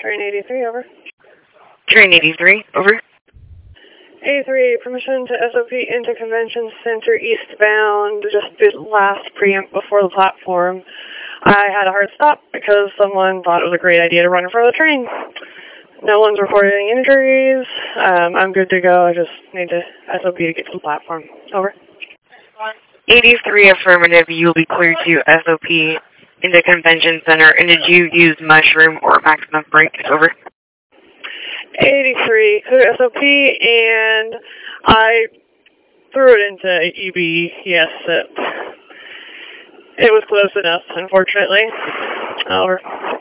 Train 83, over. Train 83, over. 83, permission to SOP into Convention Center eastbound, just the last preempt before the platform. I had a hard stop because someone thought it was a great idea to run in front of the train. No one's reported any injuries. I'm good to go. I just need to SOP to get to the platform. Over. 83 affirmative, you'll be cleared to SOP in the Convention Center. And did you use mushroom or maximum brake? Over. 83, clear SOP, and I threw it into EB. Yes, it was close enough, unfortunately. Over.